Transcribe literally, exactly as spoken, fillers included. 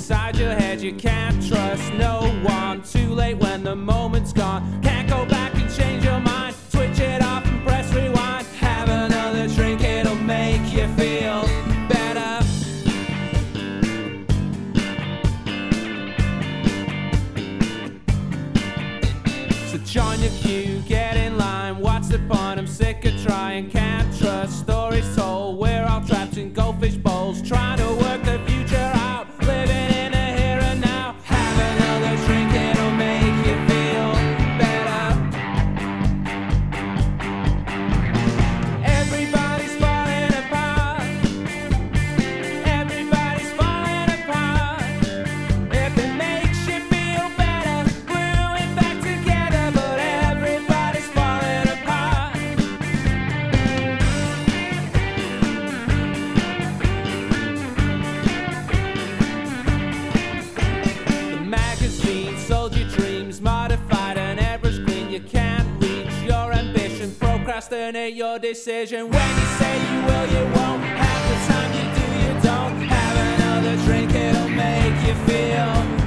inside your head. You can't trust no one. Too late when the moment's gone. Can't go back and change your mind. Switch it off and press rewind. Have another drink, it'll make you feel better. So join your queue, get in line. What's the point? I'm sick of trying. Can't trust stories told. We're all trapped in goldfish bowls, trying to work the future out, living in the here and now. Have another drink, it'll make you feel better. Everybody's falling apart. Everybody's falling apart. If it makes you feel better, gluing back together. But everybody's falling apart. The magazine sold your dreams, modified and airbrush clean. You can't reach your ambition, procrastinate your decision. When you say you will, you won't. Half the time you do, you don't. Have another drink, it'll make you feel